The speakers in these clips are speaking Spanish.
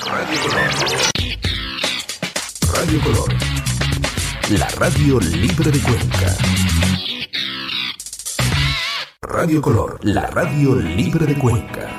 Radio Color. Radio Color. La radio libre de Cuenca. Radio Color, la radio libre de Cuenca.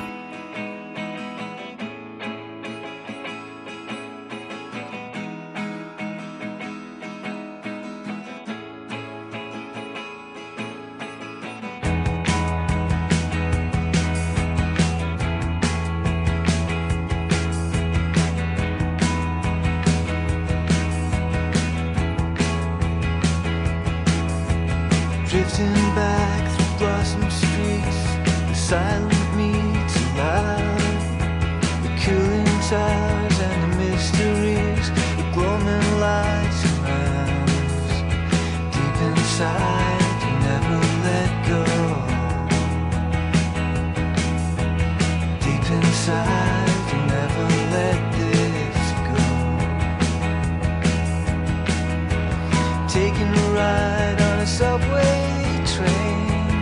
Drifting back through blossom streets, the silent meets alive, the cooling towers and the mysteries, the glowing lights around us. Deep inside, you never let go. Deep inside, you never let this go. Taking a ride on a subway train,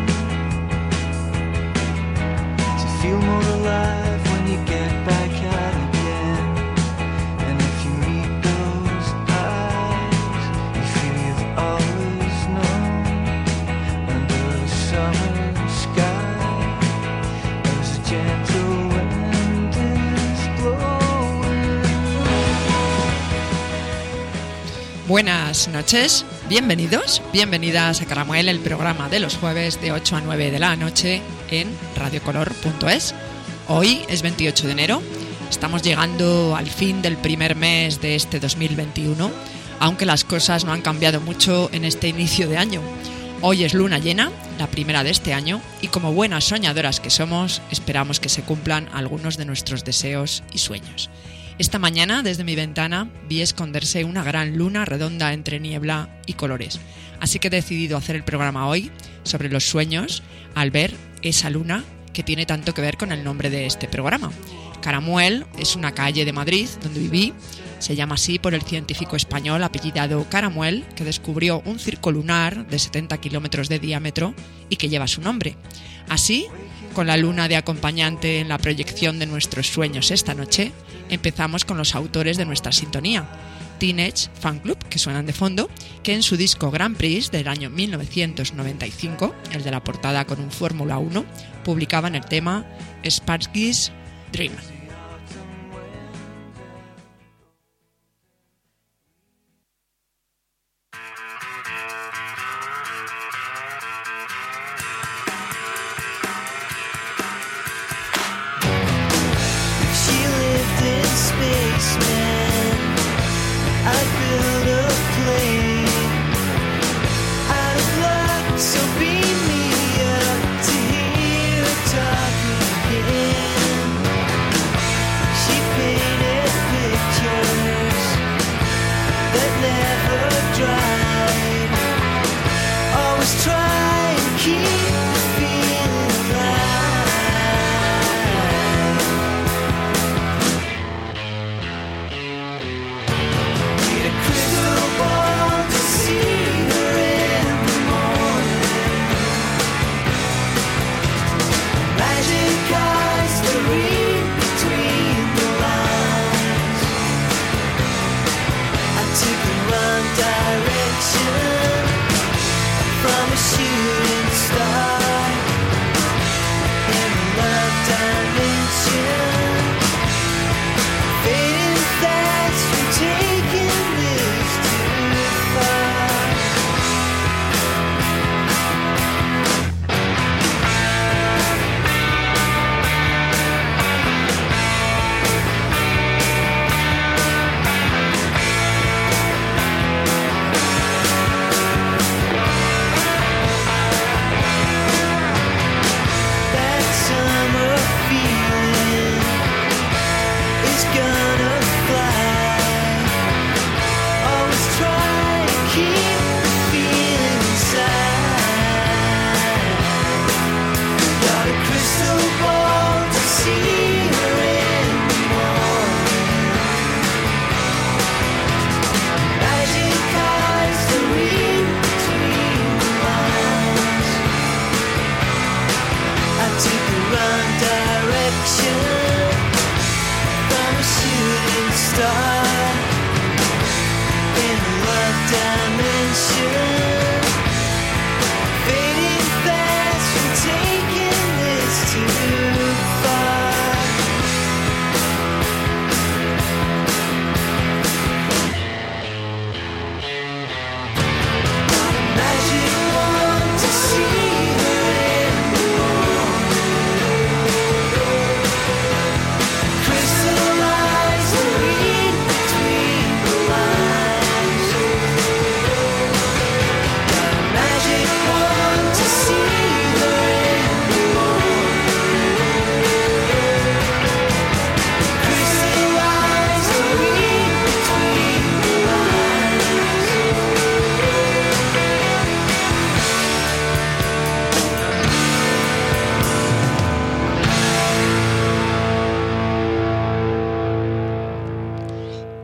to feel more alive when you get back out again. And if you meet those eyes, you feel you've always known. Under the summer sky, there's a gentle wind is blowing. Buenas noches. Bienvenidos, bienvenidas a Caramuel, el programa de los jueves de 8 a 9 de la noche en radiocolor.es. Hoy es 28 de enero, estamos llegando al fin del primer mes de este 2021, aunque las cosas no han cambiado mucho en este inicio de año. Hoy es luna llena, la primera de este año, y como buenas soñadoras que somos, esperamos que se cumplan algunos de nuestros deseos y sueños. Esta mañana, desde mi ventana, vi esconderse una gran luna redonda entre niebla y colores. Así que he decidido hacer el programa hoy sobre los sueños al ver esa luna que tiene tanto que ver con el nombre de este programa. Caramuel es una calle de Madrid donde viví. Se llama así por el científico español apellidado Caramuel, que descubrió un circo lunar de 70 kilómetros de diámetro y que lleva su nombre. Así, con la luna de acompañante en la proyección de nuestros sueños esta noche, empezamos con los autores de nuestra sintonía, Teenage Fanclub, que suenan de fondo, que en su disco Grand Prix del año 1995, el de la portada con un Fórmula 1, publicaban el tema Sparky's Dream. So beam me up to hear her talk again.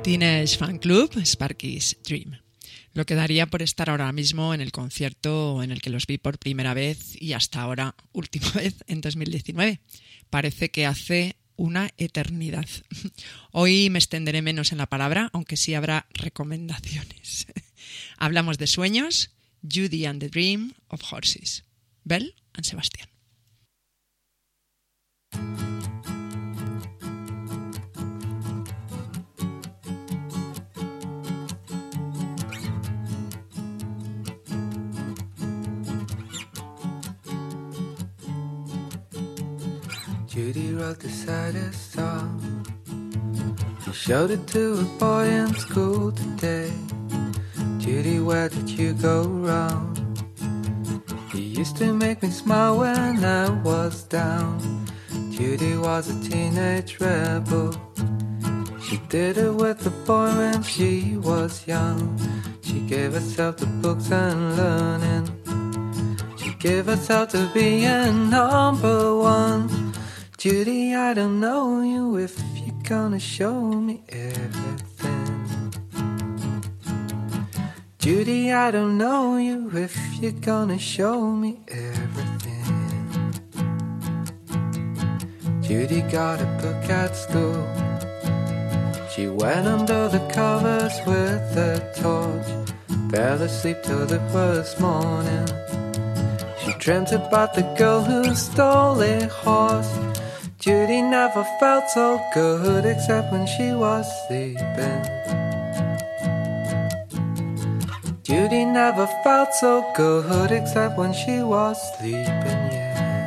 Teenage Fan Club, Sparky's Dream. Lo que daría por estar ahora mismo en el concierto en el que los vi por primera vez y hasta ahora última vez en 2019. Parece que hace una eternidad. Hoy me extenderé menos en la palabra, aunque sí habrá recomendaciones. Hablamos de sueños, Judy and the Dream of Horses, Belle and Sebastian. Judy wrote the saddest song. She showed it to a boy in school today. Judy, where did you go wrong? You used to make me smile when I was down. Judy was a teenage rebel. She did it with a boy when she was young. She gave herself to books and learning. She gave herself to being number one. Judy, I don't know you if you're gonna show me everything. Judy, I don't know you if you're gonna show me everything. Judy got a book at school. She went under the covers with a torch. Fell asleep till the first morning. She dreamt about the girl who stole a horse. Judy never felt so good except when she was sleeping. Judy never felt so good except when she was sleeping, yeah.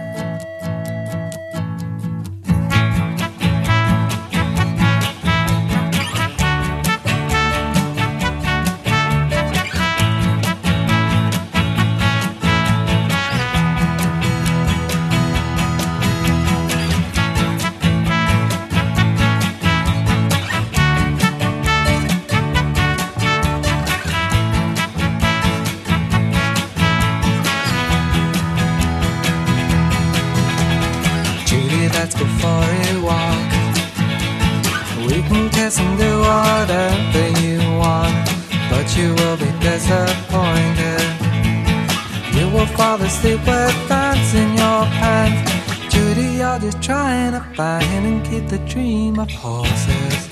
Let's go for a walk. We can kiss and do whatever you want, but you will be disappointed. You will fall asleep with pants in your pants. Judy, you're just trying to find and keep the dream of horses.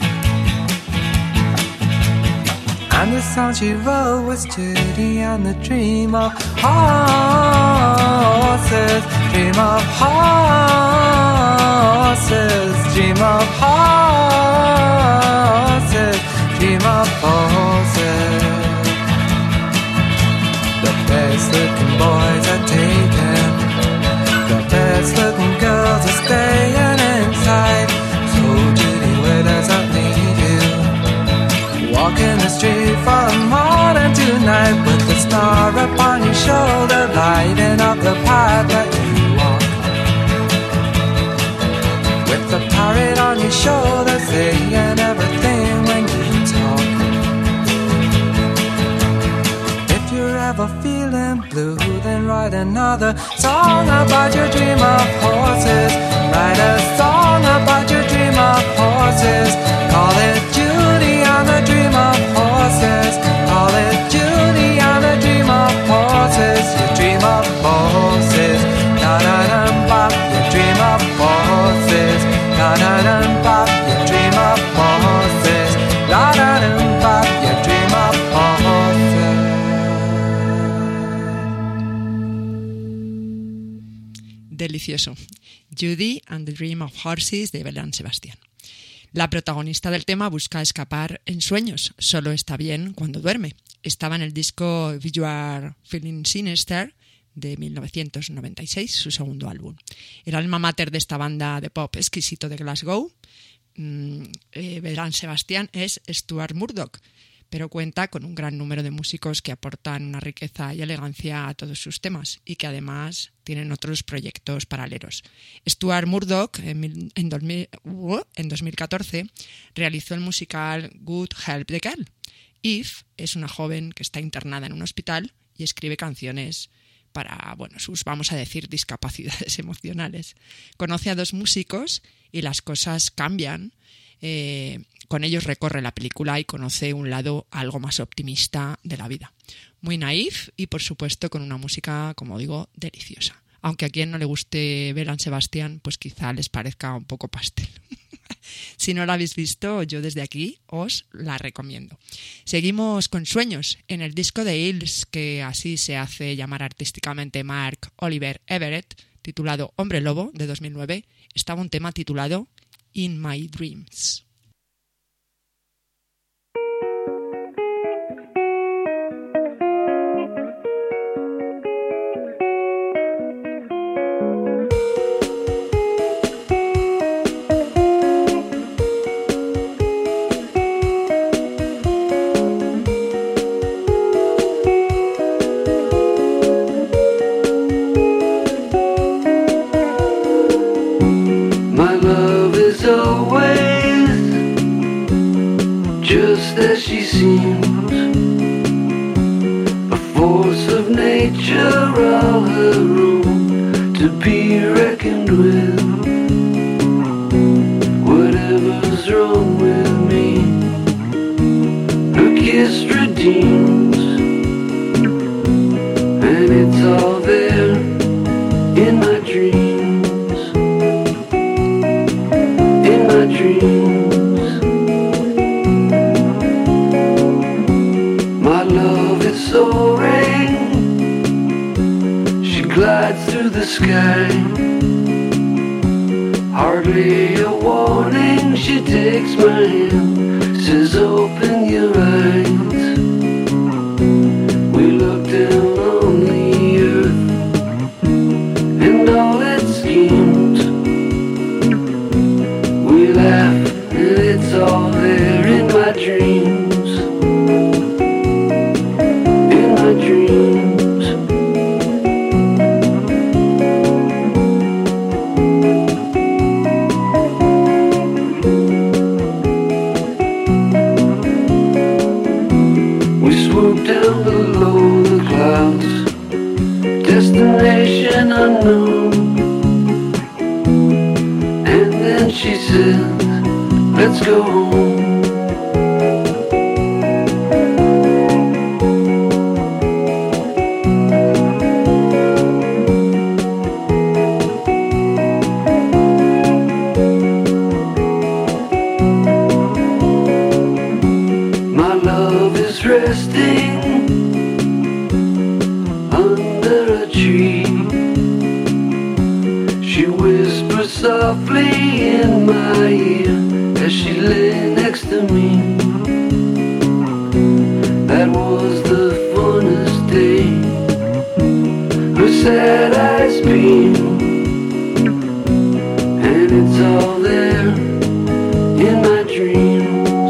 And the song she wrote was Judy and the dream of horses. Dream of horses. Dream of horses. Dream of horses. The best looking boys are taken. The best looking girls are staying inside. So Judy, where does that lead you? Walking the street from morning to night with the star upon your shoulder, lighting up the path that you walk. With the parrot on your shoulder, saying everything when you talk. If you're ever feeling blue, then write another song about your dream of horses. Write a song about your dream of horses. Call it Judy and the dream of horses. Call it Judy and the dream of horses. You dream of horses. Na na na bop. You dream of horses. Na na na bop. You dream of horses. La na na bop. You dream of horses. Delicioso. Judy and the Dream of Horses de Belle and Sebastian. La protagonista del tema busca escapar en sueños, solo está bien cuando duerme. Estaba en el disco You Are Feeling Sinister de 1996, su segundo álbum. El alma mater de esta banda de pop exquisito de Glasgow, Belle and Sebastian, es Stuart Murdoch, pero cuenta con un gran número de músicos que aportan una riqueza y elegancia a todos sus temas y que además tienen otros proyectos paralelos. Stuart Murdoch en 2014 realizó el musical Good Help the Girl. Eve es una joven que está internada en un hospital y escribe canciones para, sus, vamos a decir, discapacidades emocionales. Conoce a dos músicos y las cosas cambian Con ellos recorre la película y conoce un lado algo más optimista de la vida. Muy naif y, por supuesto, con una música, como digo, deliciosa. Aunque a quien no le guste Belle Sebastian, pues quizá les parezca un poco pastel. Si no la habéis visto, yo desde aquí os la recomiendo. Seguimos con Sueños. En el disco de Hills, que así se hace llamar artísticamente Mark Oliver Everett, titulado Hombre Lobo, de 2009, estaba un tema titulado In My Dreams. As she seems, a force of nature all her own, to be reckoned with. Whatever's wrong with me, her kiss redeems, and it's all there in my dreams, in my dreams. Soaring, she glides through the sky. Hardly a warning, she takes my hand, says open your eyes. We look down on the earth and all its schemes. We laugh and it's all there in my dreams. Dreams. We swoop down below the clouds, destination unknown, and then she says, let's go home. Resting under a tree, she whispers softly in my ear as she lay next to me. That was the funnest day. Her sad eyes beam, and it's all there in my dreams.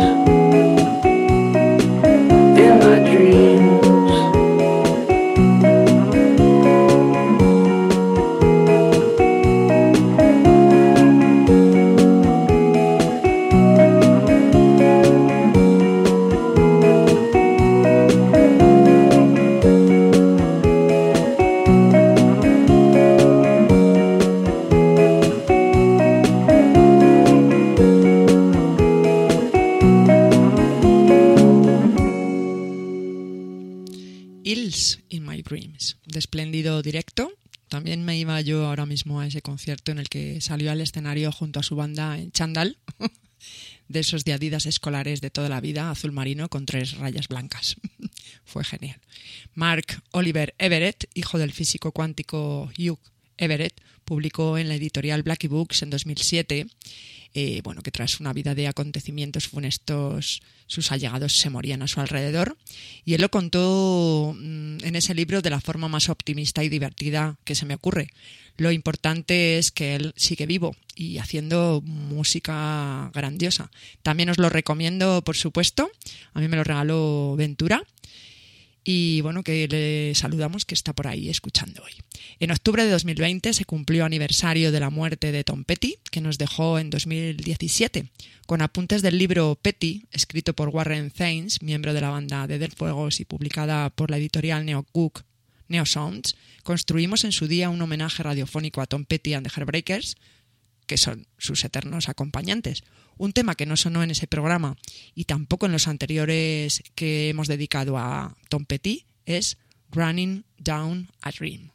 De espléndido directo. También me iba yo ahora mismo a ese concierto en el que salió al escenario junto a su banda en chándal, de esos de Adidas escolares de toda la vida, azul marino con 3 rayas blancas. Fue genial. Mark Oliver Everett, hijo del físico cuántico Hugh Everett, publicó en la editorial Blackie Books en 2007 que tras una vida de acontecimientos funestos sus allegados se morían a su alrededor, y él lo contó en ese libro de la forma más optimista y divertida que se me ocurre. Lo importante es que él sigue vivo y haciendo música grandiosa. También os lo recomiendo, por supuesto. A mí me lo regaló Ventura. Y bueno, que le saludamos, que está por ahí escuchando hoy. En octubre de 2020 se cumplió aniversario de la muerte de Tom Petty, que nos dejó en 2017. Con apuntes del libro Petty, escrito por Warren Thames, miembro de la banda de Delfuegos y publicada por la editorial Neo Sounds, construimos en su día un homenaje radiofónico a Tom Petty and the Heartbreakers, que son sus eternos acompañantes. Un tema que no sonó en ese programa y tampoco en los anteriores que hemos dedicado a Tom Petty es Running Down a Dream.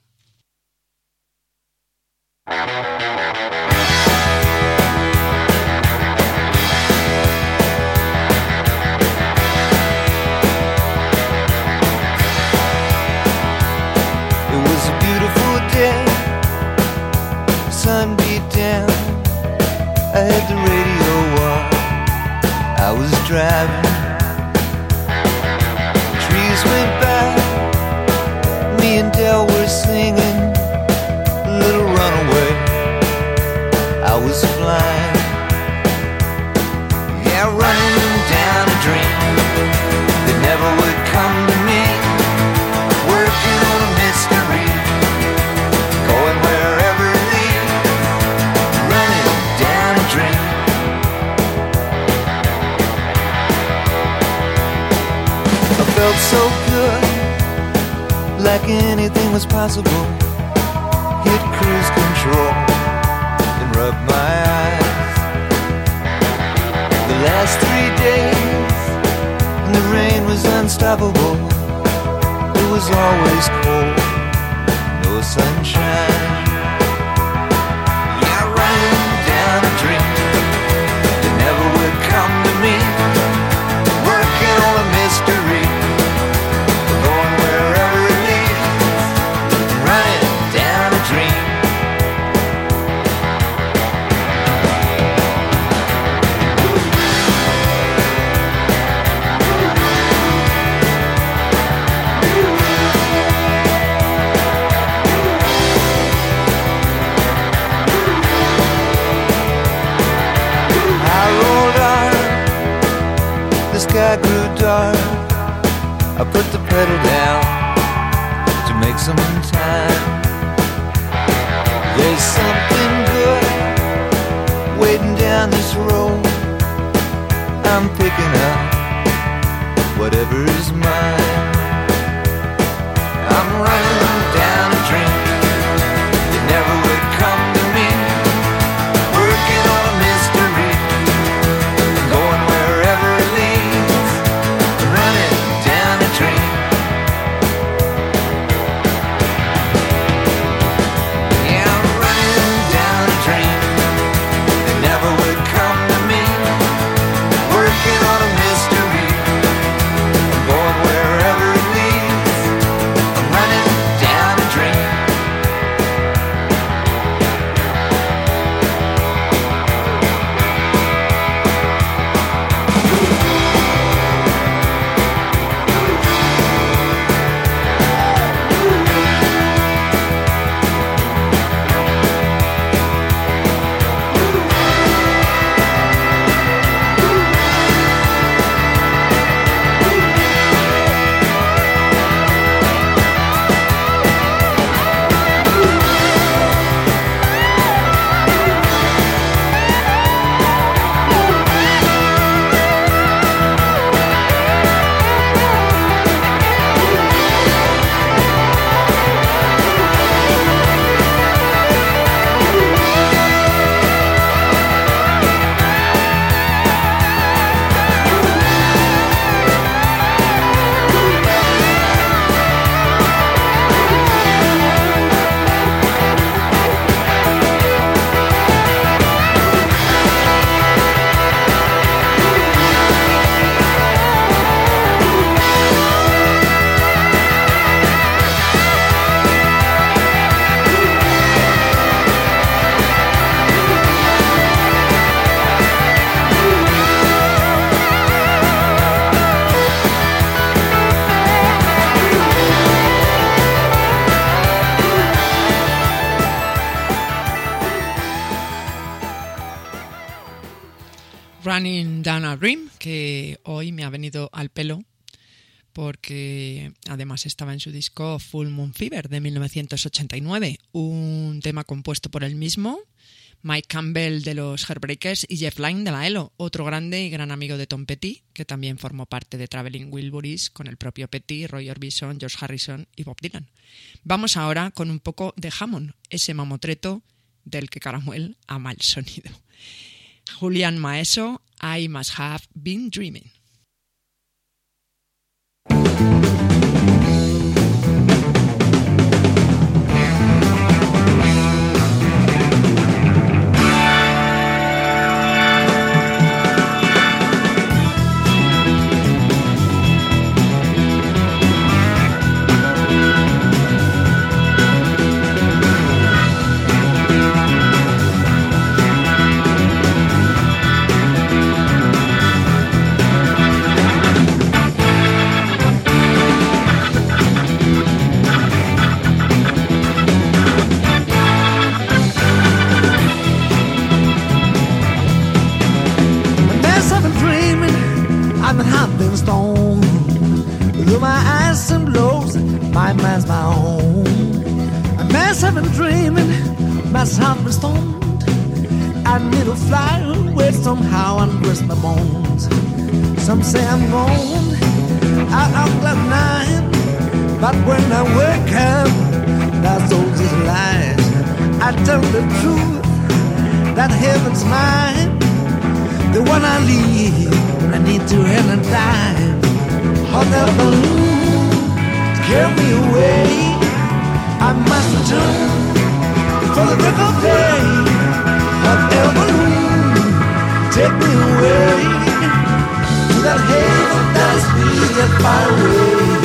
It was a beautiful day, the sun beat down, I had the radio on, I was driving, trees went by, me and Del were singing, a little runaway, I was flying, yeah, running down a dream, that never would come to me, working on a mystery, going wherever it leads, running down a dream. I felt so good, like anything was possible. Hit cruise control and rub my eyes. The last 3 days, and the rain was unstoppable. It was always cold, no sunshine. Yeah, running down a dream that never would come to me. Working on a mystery, going wherever it leads. Running down a dream. Sky grew dark, I put the pedal down to make some time. There's something good waiting down this road. I'm picking up whatever's mine. I'm running down a dream that never would come to me. Working on a mystery, going wherever it leads. Running down a dream. Yeah, I'm running down a dream that never would come to me. Working on a mystery, going wherever it leads. I'm running down a dream. Running Down a Dream, que hoy me ha venido al pelo porque además estaba en su disco Full Moon Fever de 1989, un tema compuesto por él mismo, Mike Campbell de los Heartbreakers y Jeff Lynne de la ELO, otro grande y gran amigo de Tom Petty, que también formó parte de Traveling Wilburys con el propio Petty, Roy Orbison, George Harrison y Bob Dylan. Vamos ahora con un poco de Hammond, ese mamotreto del que Caramuel ama el sonido. Julian Maeso, I Must Have Been Dreaming. Some say I'm gone out of cloud nine, but when I wake up, that's all these lies. I tell the truth that heaven's mine, the one I leave when I need to end and die. Hot air balloon, carry me away. I must return for the break of day. Hot air balloon, take me away. That heaven that is me that far away.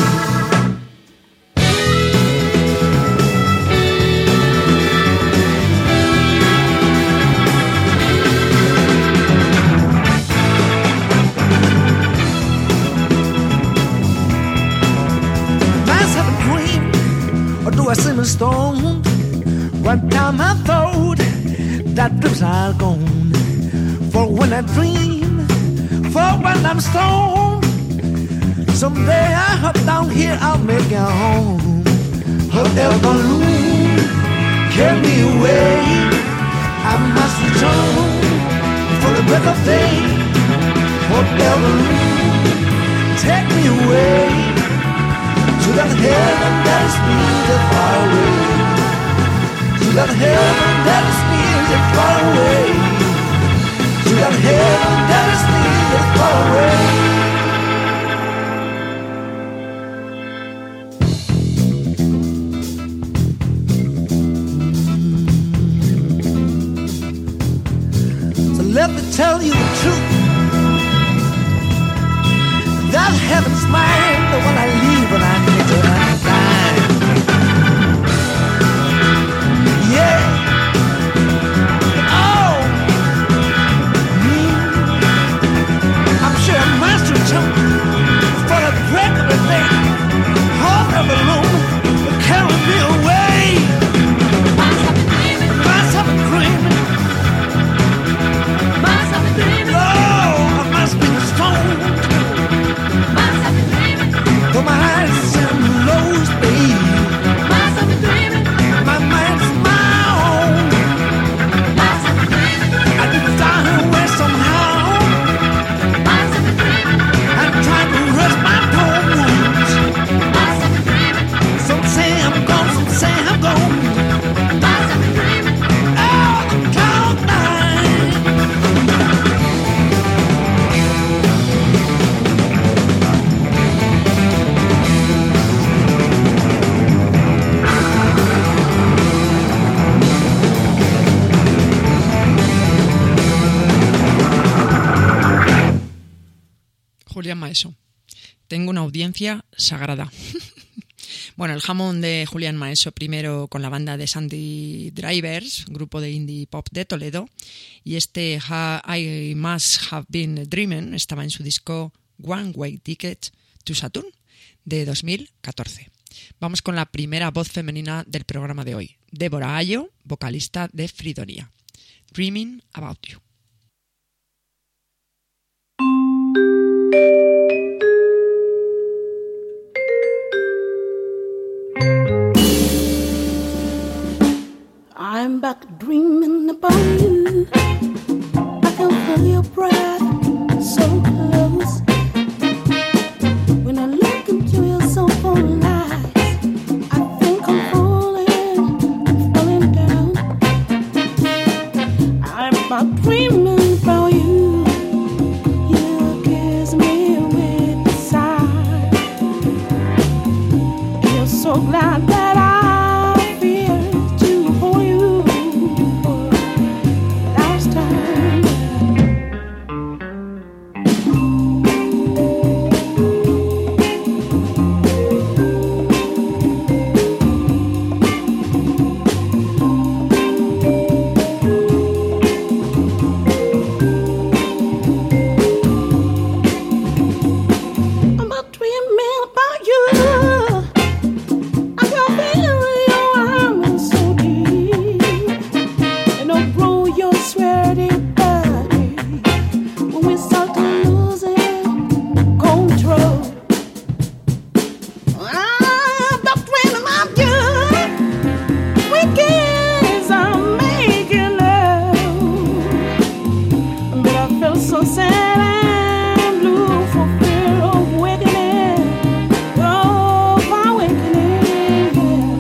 Must have a dream, or do I seem a stone? One time I thought that dreams are gone. For when I dream, for when I'm stoned, someday I hope down here I'll make it home. Hot air balloon, carry me away. I must return for the break of day. Hot air balloon, take me away to that heaven that is near far away. To that heaven that is near far away. To that heaven that is near far away. So let me tell you the truth, that heaven's mine, the one I leave when I need to die. Yeah. For the break of the day, hot air balloon will carry me away. Must have been dreaming. Must have been dreaming. Oh, I must be stoned. Must have been dreaming. Though my eyes are closed, babe. Must have been dreaming. My mind's my own. Must have been dreaming. I can die away somehow. Trying to rest my bones. Some say I'm gone, some say I'm gone. Oh, the cloud nine. Julian Maeso. Tengo una audiencia sagrada. Bueno, el jamón de Julian Maeso, primero con la banda de Sandy Drivers, grupo de indie pop de Toledo, y este I Must Have Been Dreaming estaba en su disco One Way Ticket to Saturn de 2014. Vamos con la primera voz femenina del programa de hoy, Débora Ayo, vocalista de Fridonia. Dreaming About You. I'm back dreaming about you. I can feel your breath so close. When I look into your soulful eyes, I think I'm falling down. feel so sad and blue for fear of wakening, of awakening.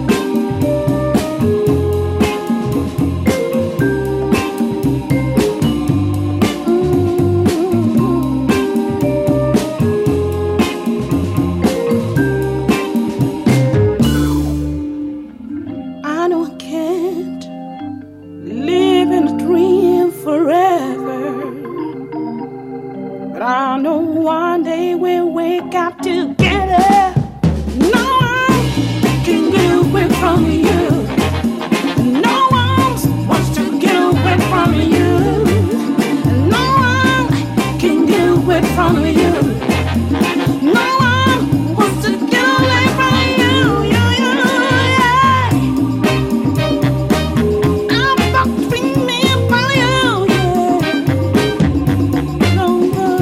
I know I can't live in a dream forever, but I know one day we'll wake up together. No one can get away from you. No one wants to get away from you. No one can get away from you. No one wants to get away from you. Yeah. I'm not dreaming about you. Yeah. No.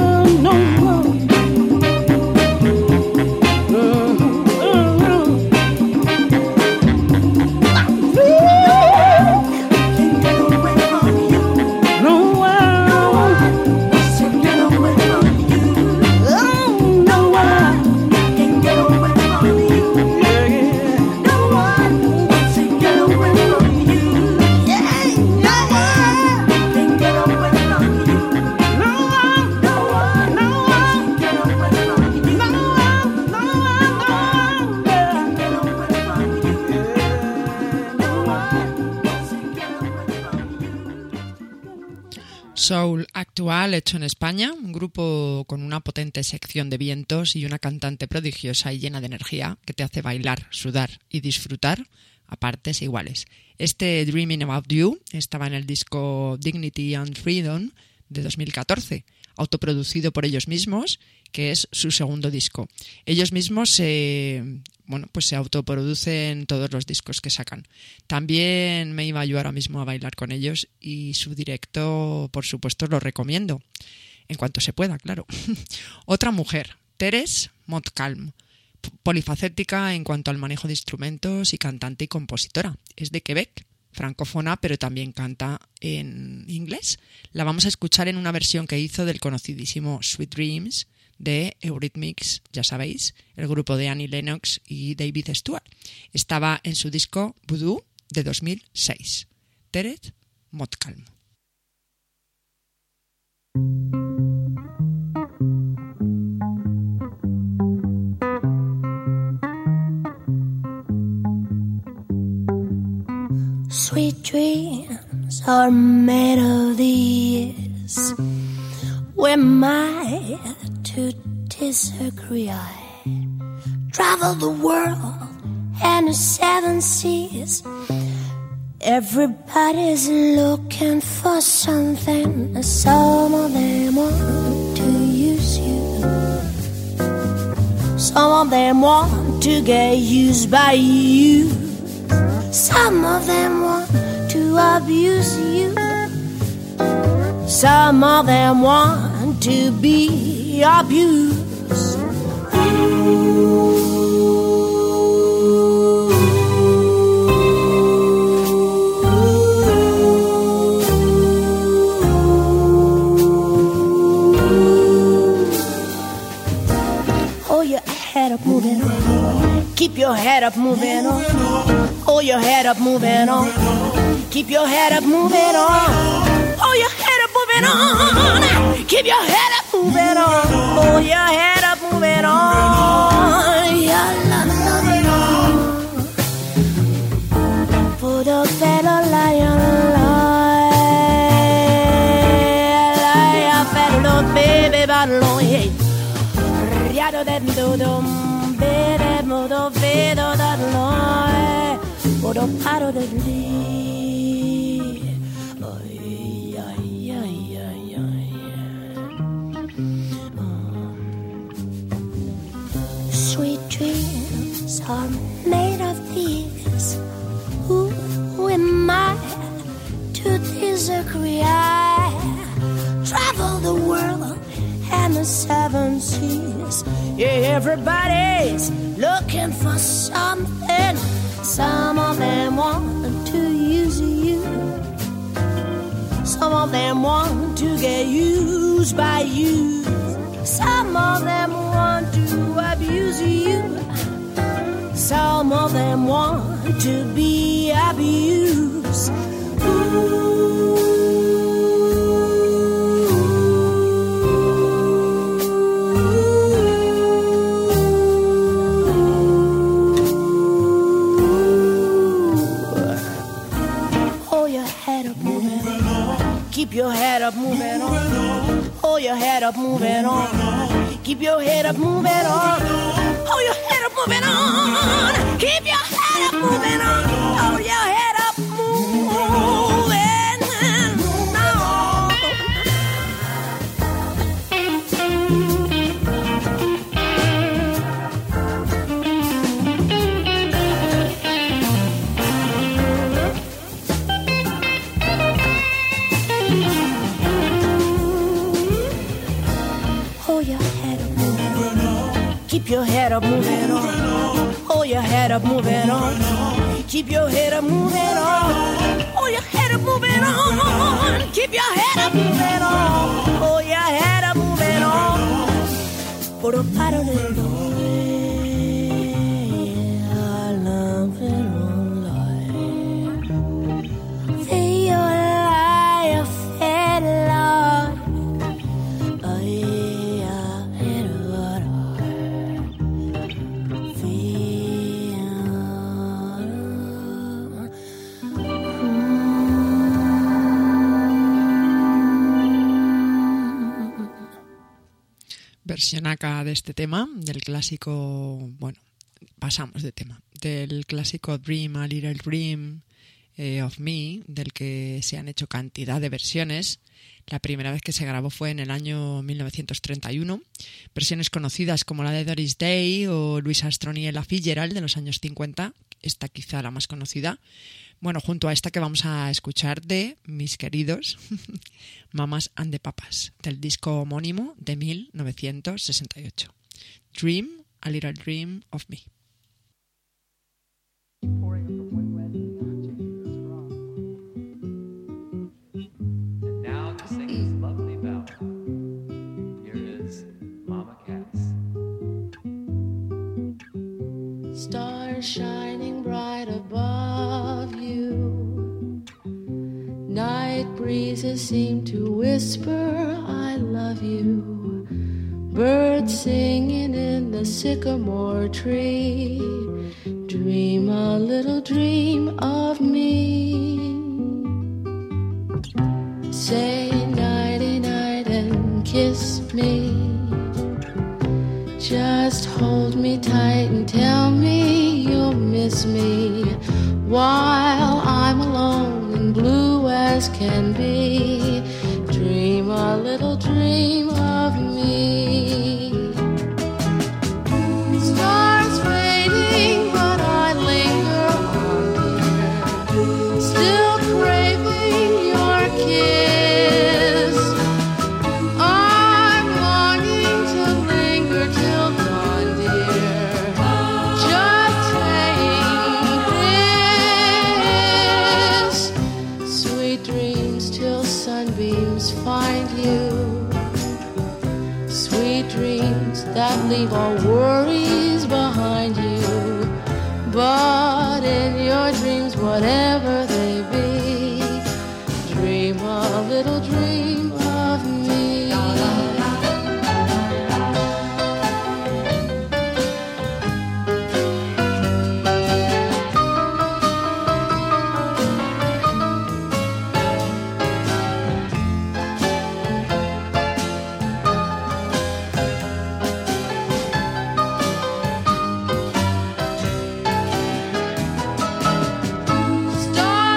Soul actual hecho en España, un grupo con una potente sección de vientos y una cantante prodigiosa y llena de energía que te hace bailar, sudar y disfrutar a partes iguales. Este Dreaming About You estaba en el disco Dignity and Freedom de 2014, autoproducido por ellos mismos, que es su segundo disco. Ellos mismos se autoproducen todos los discos que sacan. También me iba yo ahora mismo a bailar con ellos y su directo, por supuesto, lo recomiendo. En cuanto se pueda, claro. Otra mujer, Therese Montcalm, polifacética en cuanto al manejo de instrumentos y cantante y compositora. Es de Quebec, francófona, pero también canta en inglés. La vamos a escuchar en una versión que hizo del conocidísimo Sweet Dreams de Eurythmics, ya sabéis, el grupo de Annie Lennox y David Stewart. Estaba en su disco Voodoo de 2006. Therese Montcalm. Sweet dreams are made of these. We're made to disagree. I travel the world and the seven seas. Everybody's looking for something. Some of them want to use you. Some of them want to get used by you. Some of them want to abuse you. Some of them want to be abused. Hold your head up, moving on. Keep your head up, moving on. Hold your head up, moving on. Keep your head up, moving on. Hold your head up, moving on. Keep your head up, moving on. Hold your head up, moving on. Yeah, la, la, la. Put a fellow lion, lion, fellow baby, battle, hey. Riado de dodom, bede modo vedo da loe, modo paro de li. Sweet dreams are made of these. Who am I to disagree? I travel the world and the seven seas. Yeah, everybody's Looking for something. Some of them want to use you. Some of them want to get used. used by you. Some of them want to abuse you. Some of them want to be abused. Keep your head up, moving on. Hold your head up, moving on. Keep your head up, moving on. Hold your head up, moving on. Keep your head up, moving on. Hold your head up, moving on. Keep your head up, moving on. Hold your head up, moving on. Keep your head up, moving on. Hold your head up, moving on. Keep your head up, moving on. Hold your head up, moving on. Por a part of the versión acá de este tema, del clásico, bueno, pasamos de tema, del clásico Dream, a Little Dream of Me, del que se han hecho cantidad de versiones. La primera vez que se grabó fue en el año 1931. Versiones conocidas como la de Doris Day o Louis Armstrong y Ella Fitzgerald de los años 50, esta quizá la más conocida. Bueno, junto a esta que vamos a escuchar de mis queridos Mamas and the Papas, del disco homónimo de 1968. Dream, a Little Dream of Me. Stars shining bright above you. Night breezes seem to whisper, I love you. Birds singing in the sycamore tree. Dream a little dream of me. Say nighty-night and kiss me. Just hold me tight and tell me you'll miss me while I'm alone and blue as can be. Dream a little dream of me. Stars fading, but I linger on, dear, still craving your kiss. Find you, sweet dreams that leave all worries behind you. But in your dreams, whatever they be, dream a little dream of me. Stars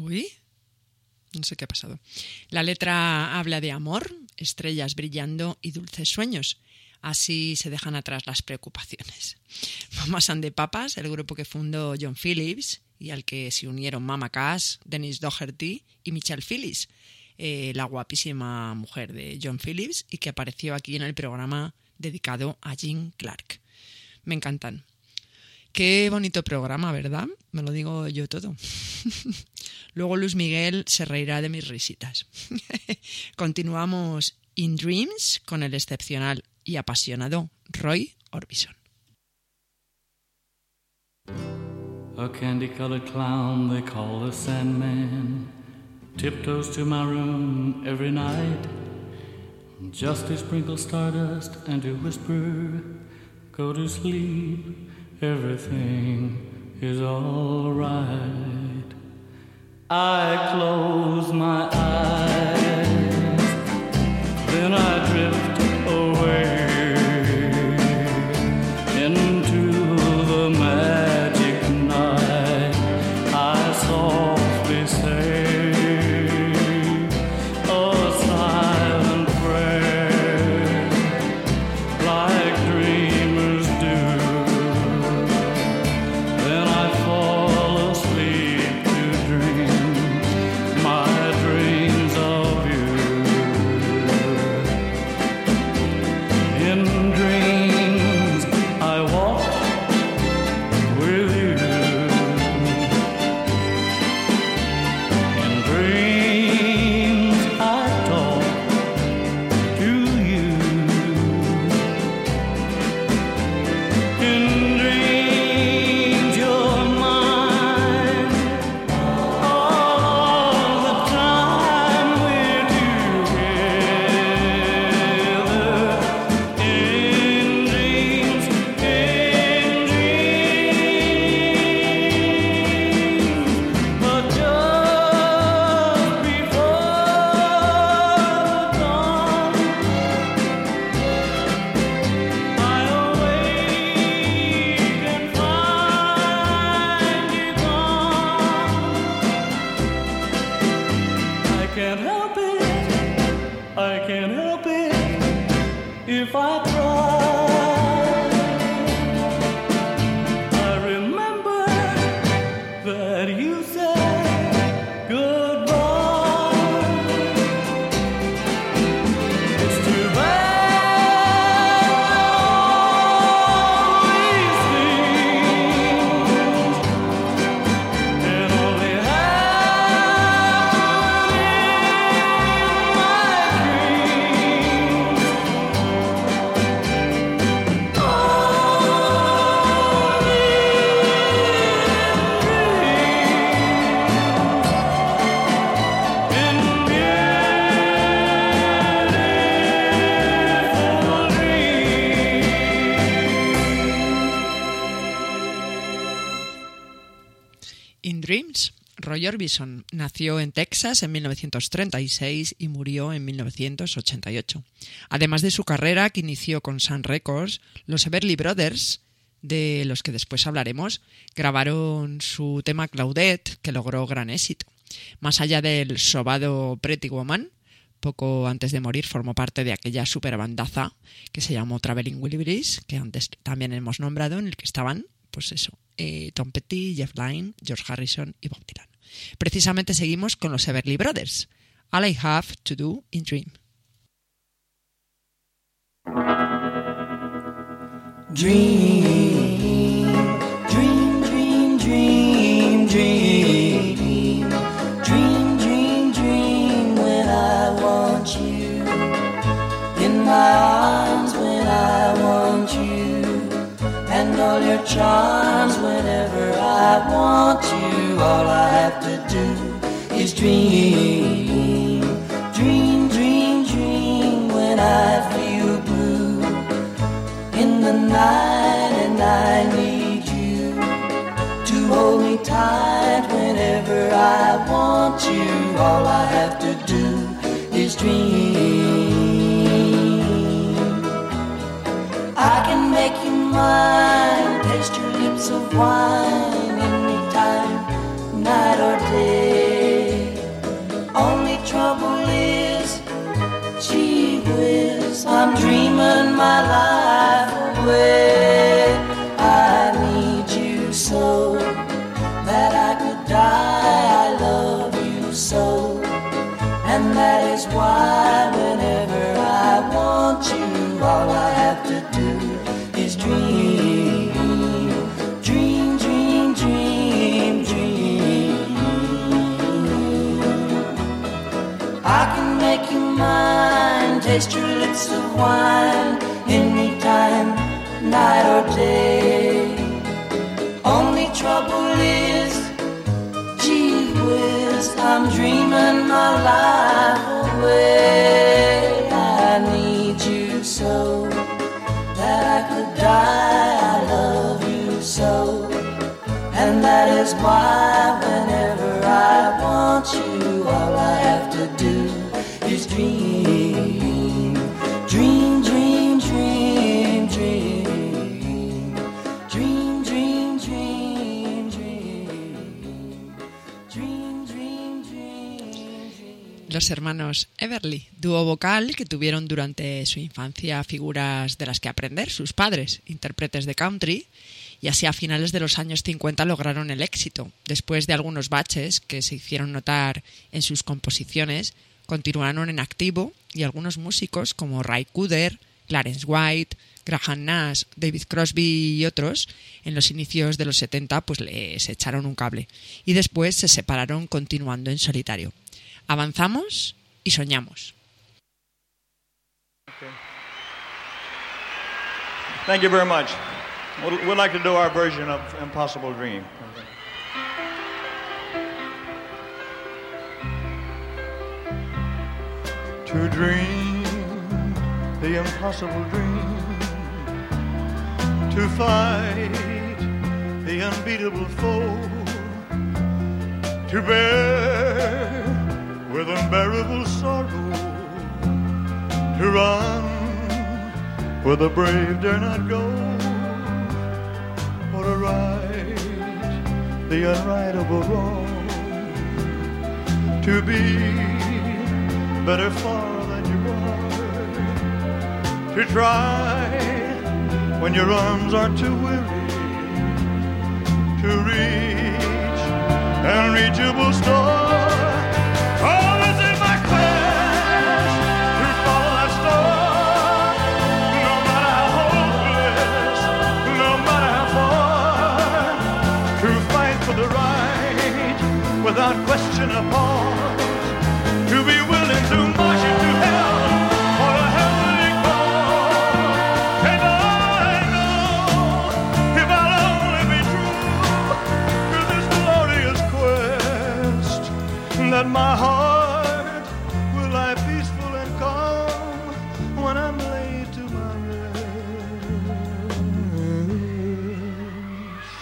Uy, no sé qué ha pasado. La letra habla de amor, estrellas brillando y dulces sueños. Así se dejan atrás las preocupaciones. Mamas and the Papas, el grupo que fundó John Phillips y al que se unieron Mama Cass, Dennis Doherty y Michelle Phillips, la guapísima mujer de John Phillips y que apareció aquí en el programa dedicado a Jean Clark. Me encantan. Qué bonito programa, ¿verdad? Me lo digo yo todo. Luego Luis Miguel se reirá de mis risitas. Continuamos In Dreams con el excepcional y apasionado Roy Orbison. A candy-colored clown they call the Sandman tiptoes to my room every night just to sprinkle stardust and to whisper, go to sleep, everything is all right. I close my eyes, then I drift away into the magic night. I softly say a silent prayer like dreamers do. Then I fall asleep to dream my dreams of you. In dreams I walk with you. In dreams I talk to you. In dreams you're mine all the time we're together. In dreams, but just before the dawn, I awake and find you gone. I can't help it, I can't help it if I try. I remember that you said goodbye. It's too bad these things can only happen in my dreams. In Dreams. Roy Orbison nació en Texas en 1936 y murió en 1988. Además de su carrera que inició con Sun Records, los Everly Brothers, de los que después hablaremos, grabaron su tema Claudette, que logró gran éxito. Más allá del sobado Pretty Woman, poco antes de morir formó parte de aquella superbandaza que se llamó Traveling Wilburys, que antes también hemos nombrado, en el que estaban, pues eso, Tom Petty, Jeff Lynne, George Harrison y Bob Dylan. Precisamente seguimos con los Everly Brothers. All I Have to Do in Dream. Dream, dream, dream, dream, dream, dream, dream, dream when I want you in my arms, when I want you, and all your charms whenever I want you. All I have to do is dream, dream, dream, dream when I feel blue in the night and I need you to hold me tight whenever I want you. All I have to do is dream. I can make you mine, taste your lips of wine anytime, night or day. wills, I'm dreaming my life away. I need you so that I could die. I love you so, and that is why whenever I want you, all I have to do is dream, dream, dream, dream, dream. I can make you mine, taste your lips of wine, anytime, night or day. Only trouble is, gee whiz, I'm dreaming my life away. I need you so that I could die. I love you so, and that is why whenever I want you, all I have to do is dream, dream, dream, dream, dream, dream, dream, dream, dream, dream, dream, dream. Los hermanos Everly, dúo vocal que tuvieron durante su infancia figuras de las que aprender, sus padres, intérpretes de country, y así a finales de los años 50 lograron el éxito. Después de algunos baches que se hicieron notar en sus composiciones, continuaron en activo y algunos músicos como Ray Cooder, Clarence White, Graham Nash, David Crosby y otros, en los inicios de los 70 pues les echaron un cable y después se separaron continuando en solitario. Avanzamos y soñamos. Okay. Thank you very much. We'd like to do our version of Impossible Dream. To dream the impossible dream, to fight the unbeatable foe, to bear with unbearable sorrow, to run where the brave dare not go, or to right the unrightable wrong, to be better far than you are, to try when your arms are too weary, to reach an unreachable star. Always in my quest to follow that star, no matter how hopeless, no matter how far, to fight for the right without question or pause, to be willing to march into hell for a heavenly cause. And I know if I'll only be true to this glorious quest, that my heart will lie peaceful and calm when I'm laid to my rest.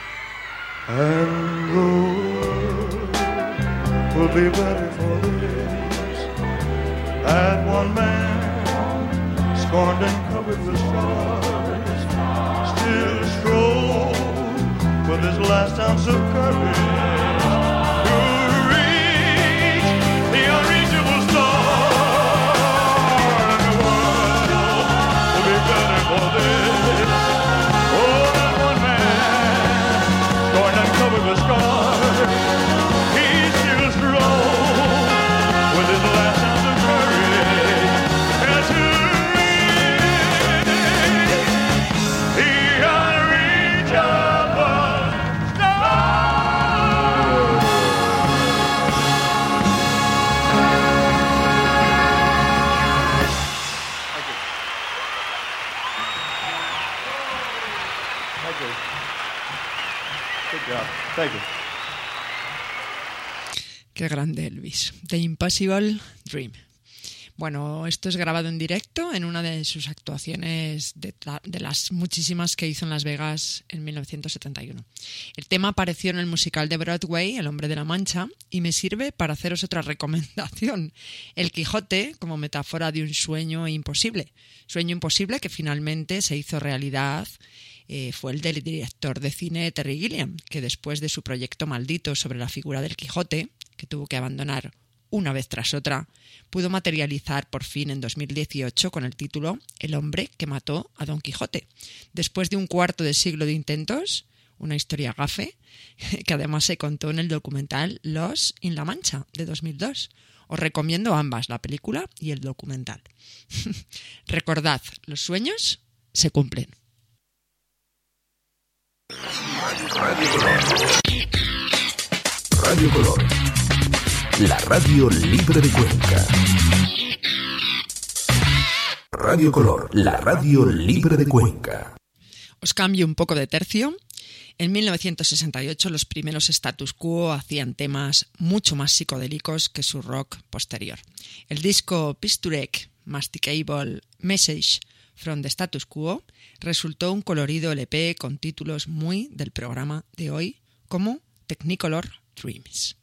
And the world will be better for this, that one man, scorned and covered with scars, still strove with his last ounce of courage to reach the unreachable star. And the world will be better for this. Oh, that one man, scorned and covered with scars, he still strove with his last ounce of courage and to reach the unreachable star. Thank you. Good job. Thank you. Qué grande Elvis. The Impossible Dream. Bueno, esto es grabado en directo en una de sus actuaciones de las muchísimas que hizo en Las Vegas en 1971. El tema apareció en el musical de Broadway, El hombre de la Mancha, y me sirve para haceros otra recomendación. El Quijote como metáfora de un sueño imposible. Sueño imposible que finalmente se hizo realidad. Fue el del director de cine Terry Gilliam, que después de su proyecto maldito sobre la figura del Quijote, que tuvo que abandonar una vez tras otra, pudo materializar por fin en 2018 con el título El hombre que mató a Don Quijote. Después de un cuarto de siglo de intentos, una historia gafe, que además se contó en el documental Los in La Mancha, de 2002. Os recomiendo ambas, la película y el documental. Recordad, los sueños se cumplen. Radio Color, la radio libre de Cuenca. Radio Color, la radio libre de Cuenca. Os cambio un poco de tercio. En 1968 los primeros Status Quo hacían temas mucho más psicodélicos que su rock posterior. El disco Picturesque Masticable Message from the Status Quo resultó un colorido LP con títulos muy del programa de hoy, como Technicolor Dreams.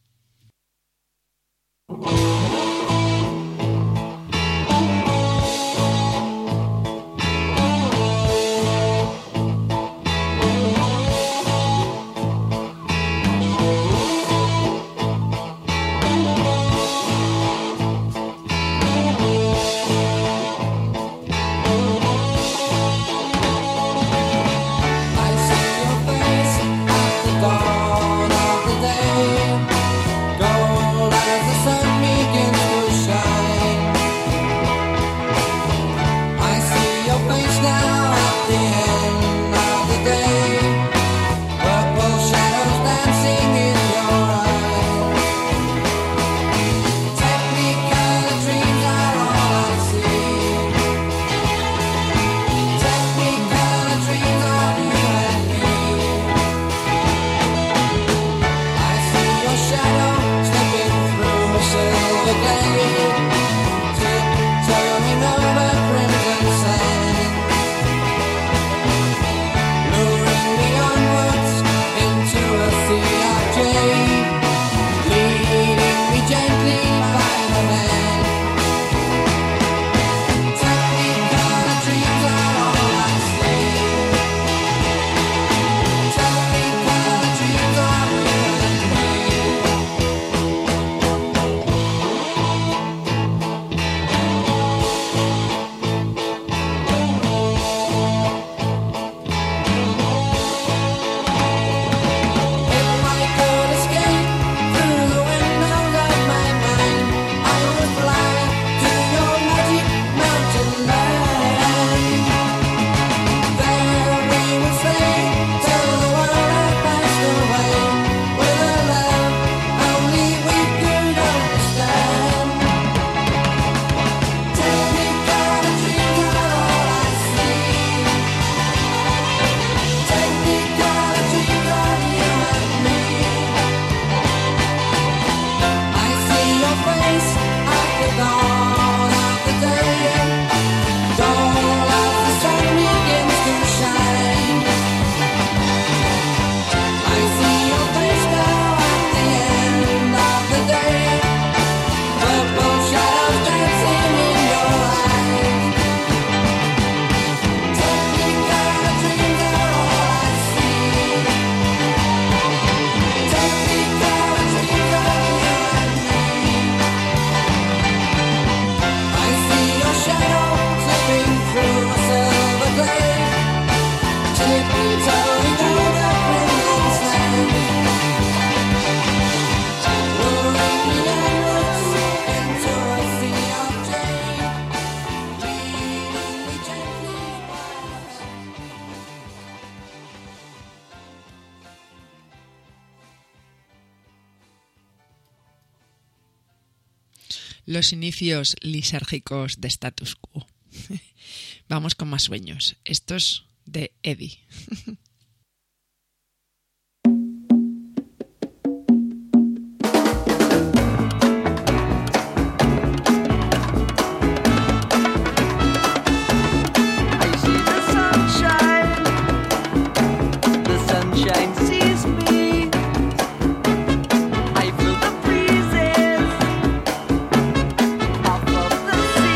Los inicios lisérgicos de Status Quo. Vamos con más sueños. Estos de Eddie.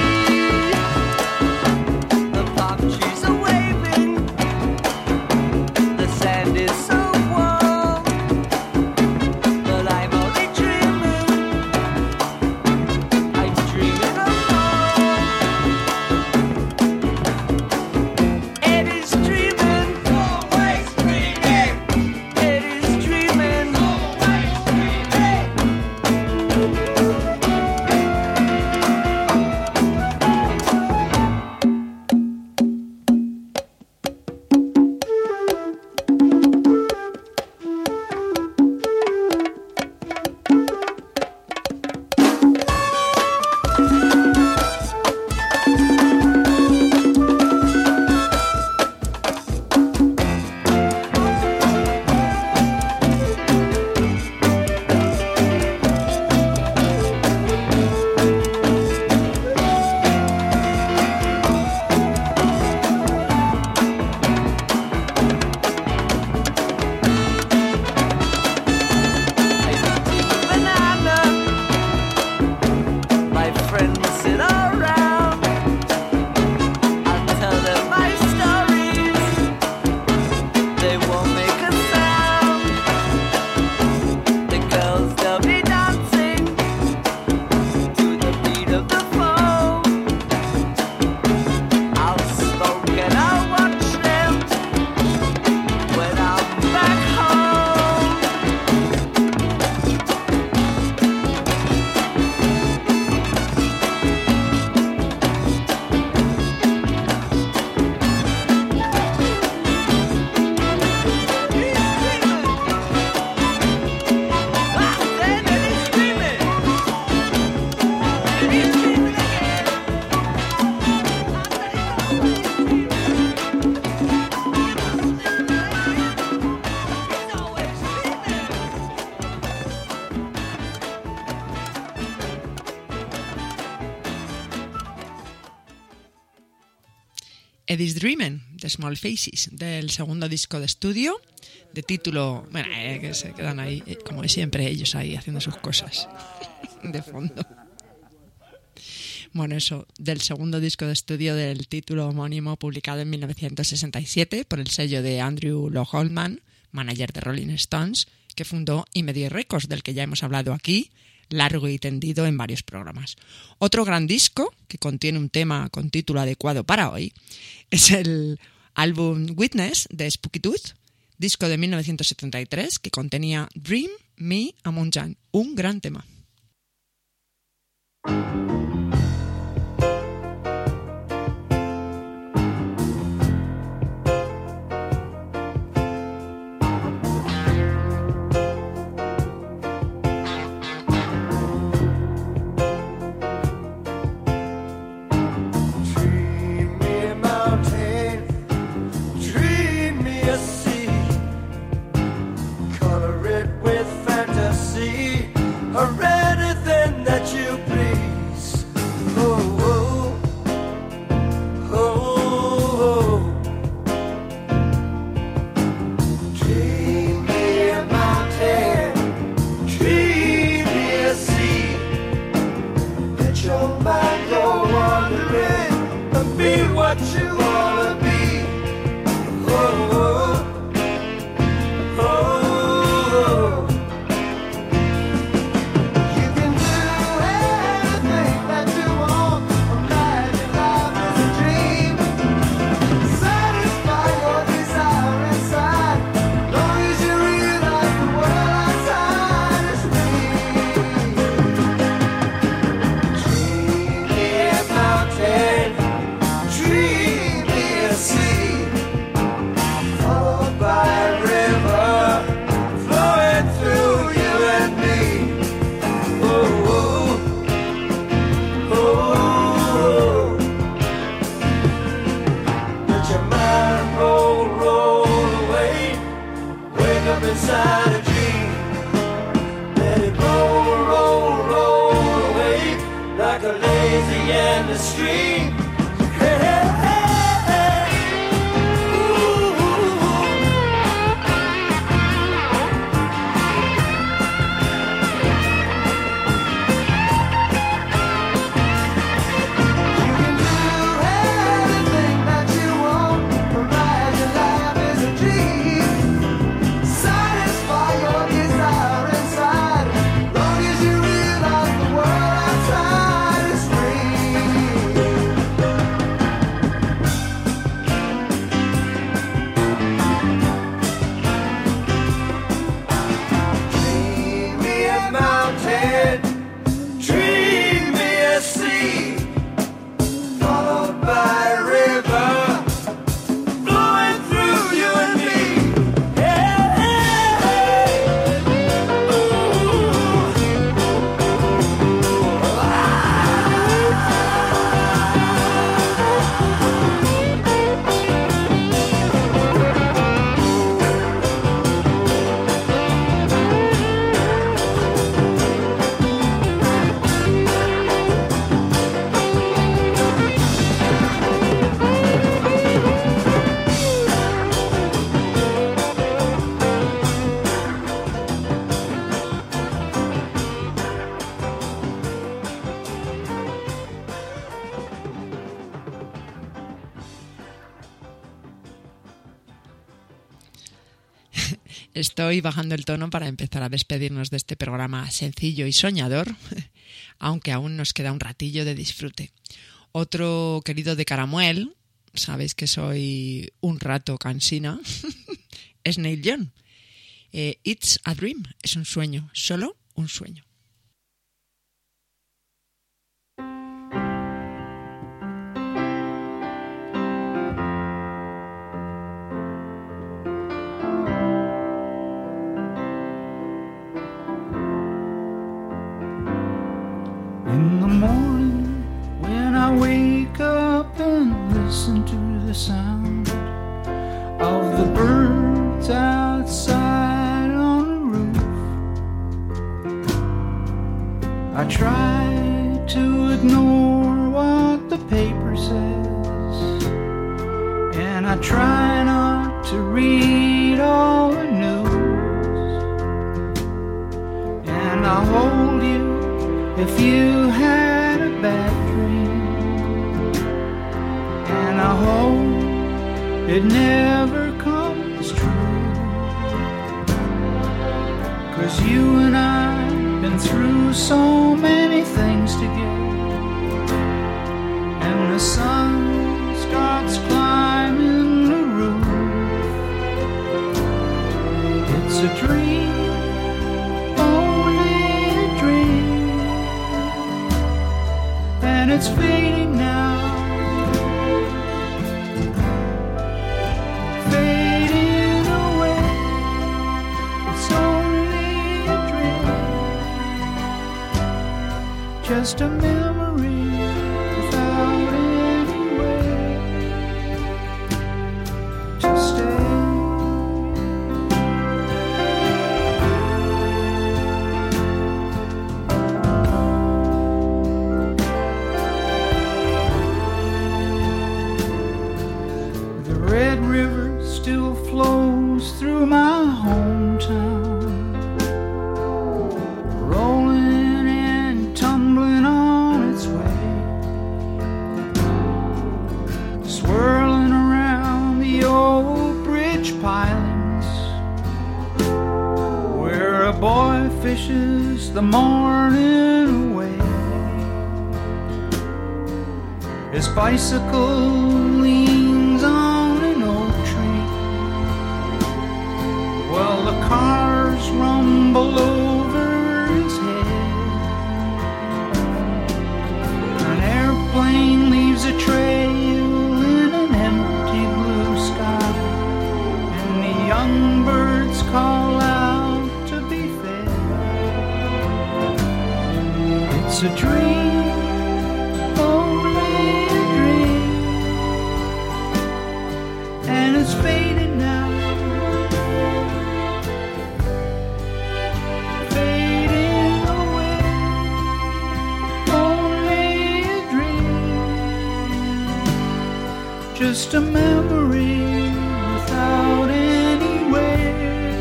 Trees are waving. Eddie's Dreamin' de Small Faces, del segundo disco de estudio, de título, bueno, que se quedan ahí, como siempre, ellos ahí haciendo sus cosas de fondo. Bueno, eso, del segundo disco de estudio del título homónimo, publicado en 1967 por el sello de Andrew Lowe Oldham, manager de Rolling Stones, que fundó Imedie Records, del que ya hemos hablado aquí, largo y tendido en varios programas. Otro gran disco, que contiene un tema con título adecuado para hoy, es el álbum Witness de Spooky Tooth, disco de 1973, que contenía Dream Me a Moonshine, un gran tema. Estoy bajando el tono para empezar a despedirnos de este programa sencillo y soñador, aunque aún nos queda un ratillo de disfrute. Otro querido de Caramuel, sabéis que soy un rato cansina, es Neil Young. It's a Dream, es un sueño, solo un sueño. In the morning, when I wake up and listen to the sound of the birds outside on the roof, I try to ignore what the paper says try not to read all the news, and I'll hold you if you had a bad dream, and I hope it never comes true, 'cause you and I've been through so many things together, and the sun starts climbing the roof. It's a dream, only a dream, and it's fading now, fading away. It's only a dream, just a memory without any way to stay. The Red River still flows through my hometown, rolling and tumbling on its way, swirling around the old bridge pilings, where a boy fishes the morning away. His bicycle leans on an oak tree, while the cars rumble over his head. An airplane leaves a trail in an empty blue sky, and the young birds call out to be fed. It's a dream, only a dream, and it's fading now, fading away. Only a dream, just a memory without anywhere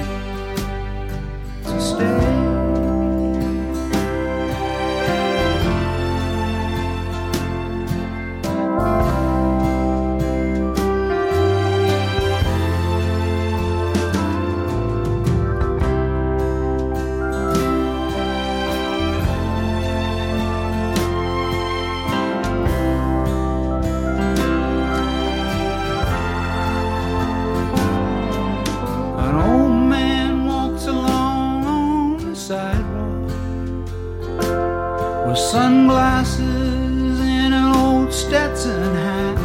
to stay. An old man walks along on the sidewalk with sunglasses and an old Stetson hat.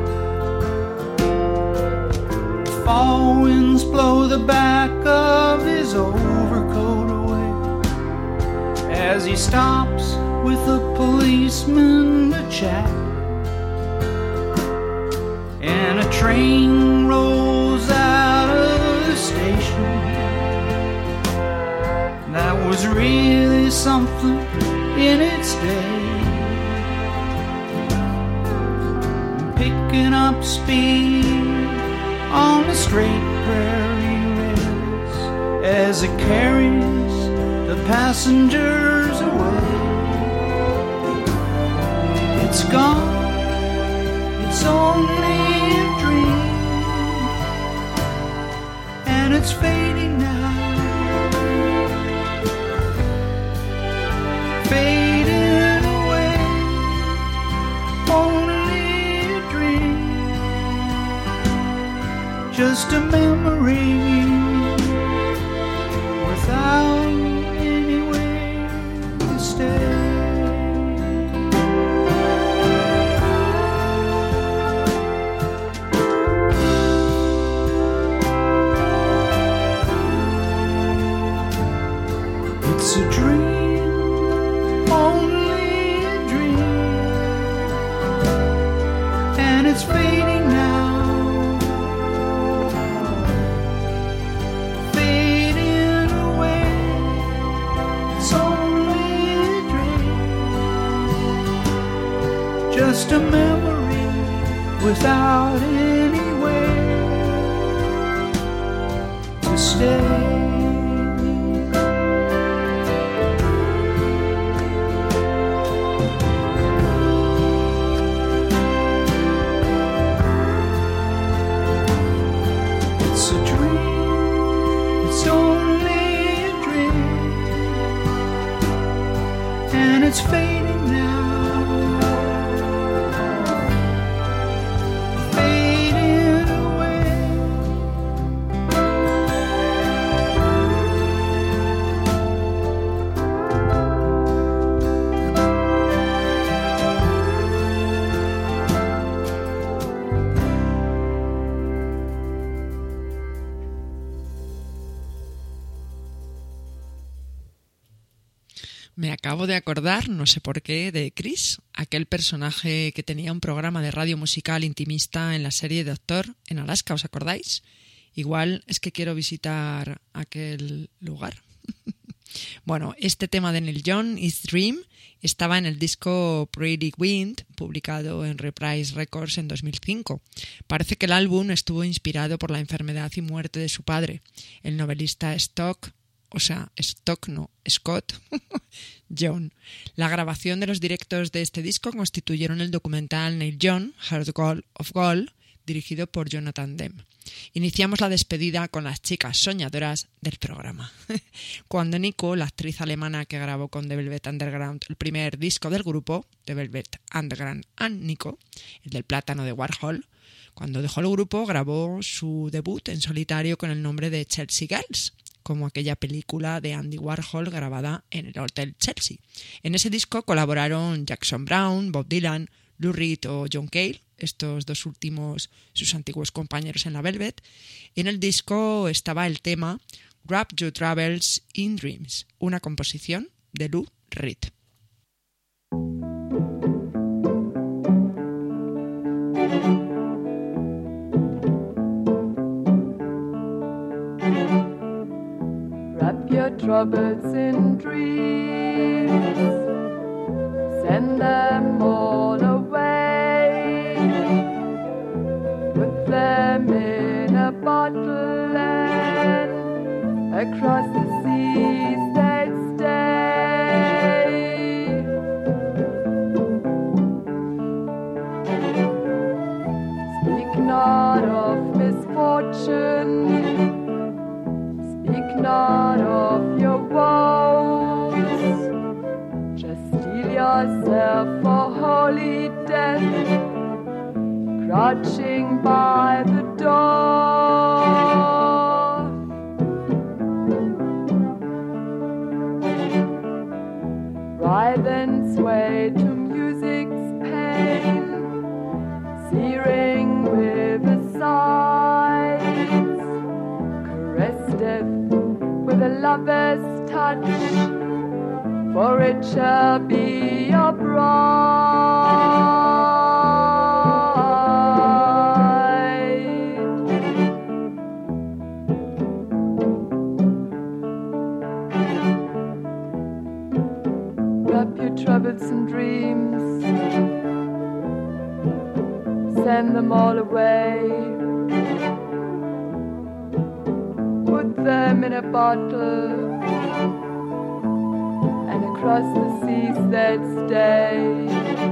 Fall winds blow the back of his overcoat away as he stops with a policeman to chat, and a train rolls out of the station. That was really something in its day, picking up speed on the straight prairie rails as it carries the passengers away. It's gone, it's only a dream, and it's fading now, fading away. Only a dream, just a memory without anywhere to stay. It's a dream, only a dream, and it's fading now, fading away. It's only a dream, just a memory without any way day. It's a dream, it's only a dream, and it's fading now. Fading away. Me acabo de acordar, no sé por qué, de Chris, aquel personaje que tenía un programa de radio musical intimista en la serie Doctor en Alaska, ¿os acordáis? Igual es que quiero visitar aquel lugar. Bueno, este tema de Neil Young, Is Dream, estaba en el disco Pretty Wind, publicado en Reprise Records en 2005. Parece que el álbum estuvo inspirado por la enfermedad y muerte de su padre, el novelista Scott Young. La grabación de los directos de este disco constituyeron el documental Neil Young, Heart of Gold, dirigido por Jonathan Demme. Iniciamos la despedida con las chicas soñadoras del programa. Cuando Nico, la actriz alemana que grabó con The Velvet Underground el primer disco del grupo, The Velvet Underground and Nico, el del plátano de Warhol, cuando dejó el grupo grabó su debut en solitario con el nombre de Chelsea Girls, como aquella película de Andy Warhol grabada en el Hotel Chelsea. En ese disco colaboraron Jackson Browne, Bob Dylan, Lou Reed o John Cale, estos dos últimos sus antiguos compañeros en la Velvet. En el disco estaba el tema Wrap Your Troubles in Dreams, una composición de Lou Reed. Wrap your troubles in dreams, send them all away, put them in a bottle and across the seas they'll stay. Speak not of misfortune, speak not of your woes, just steel yourself for holy death, crouching by the door. Writhe and sway to music's pain, searing with the sighs, caress death with a lover's touch, for it shall be your bride. Wrap your troubles in dreams, send them all away, put them in a bottle, and across the seas they'll stay.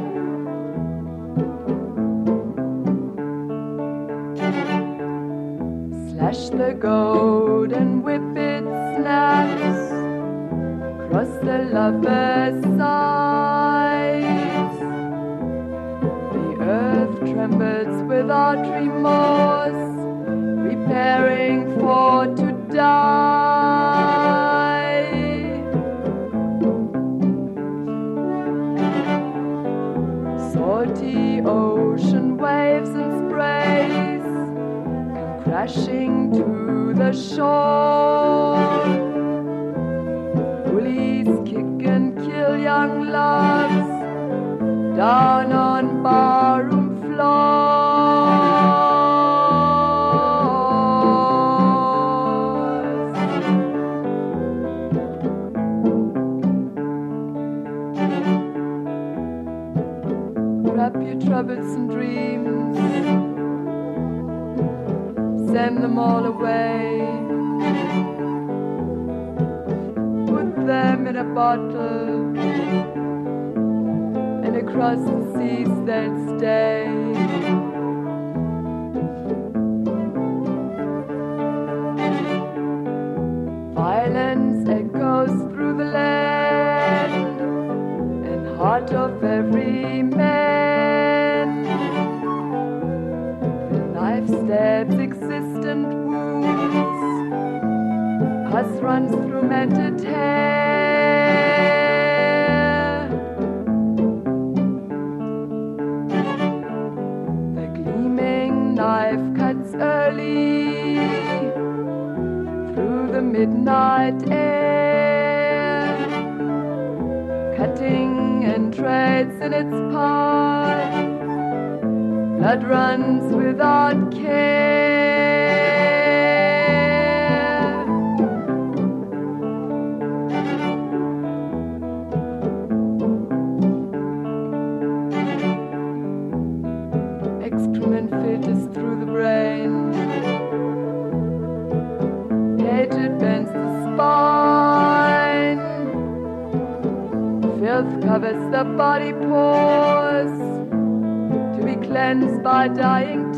Slash the goat and whip its snaps across the lover's sides. The earth trembles without remorse, preparing for to die. Salty ocean waves and sprays come crashing to the shore. Bullies kick and kill young loves down on barroom floors. them in a bottle, and across the seas they'll stay. Violence echoes through the land and heart of every man. The knife stabs existent wounds, pus runs through mented hair. The gleaming knife cuts early through the midnight air, cutting and treads in its path. Blood runs without care. Excrement filters through the brain. Hatred bends the spine. Filth covers the body pores, to be cleansed by dying